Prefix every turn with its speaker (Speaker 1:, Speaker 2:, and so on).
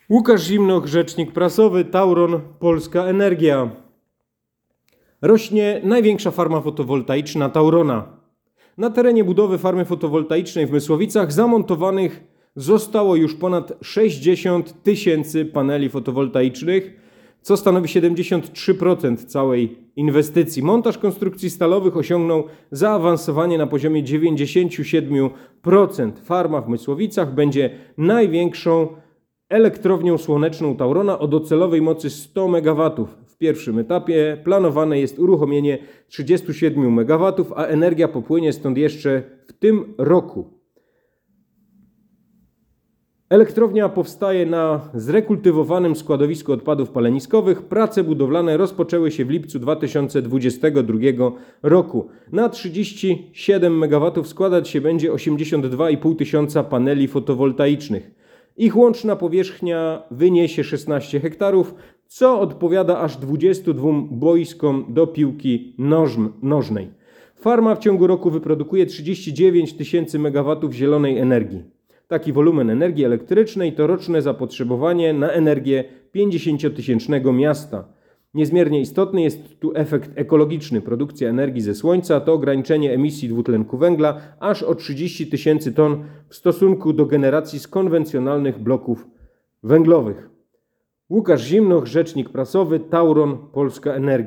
Speaker 1: Łukasz Zimnoch, rzecznik prasowy, Tauron, Polska Energia. Rośnie największa farma fotowoltaiczna Taurona. Na terenie budowy farmy fotowoltaicznej w Mysłowicach zamontowanych zostało już ponad 60 000 paneli fotowoltaicznych, co stanowi 73% całej inwestycji. Montaż konstrukcji stalowych osiągnął zaawansowanie na poziomie 97%. Farma w Mysłowicach będzie największą elektrownią słoneczną Taurona o docelowej mocy 100 MW. W pierwszym etapie planowane jest uruchomienie 37 MW, a energia popłynie stąd jeszcze w tym roku. Elektrownia powstaje na zrekultywowanym składowisku odpadów paleniskowych. Prace budowlane rozpoczęły się w lipcu 2022 roku. Na 37 MW składać się będzie 82,5 tysiąca paneli fotowoltaicznych. Ich łączna powierzchnia wyniesie 16 hektarów, co odpowiada aż 22 boiskom do piłki nożnej. Farma w ciągu roku wyprodukuje 39 000 MW zielonej energii. Taki wolumen energii elektrycznej to roczne zapotrzebowanie na energię 50-tysięcznego miasta. Niezmiernie istotny jest tu efekt ekologiczny. Produkcja energii ze słońca to ograniczenie emisji dwutlenku węgla aż o 30 000 ton w stosunku do generacji z konwencjonalnych bloków węglowych. Łukasz Zimnoch, rzecznik prasowy, Tauron, Polska Energia.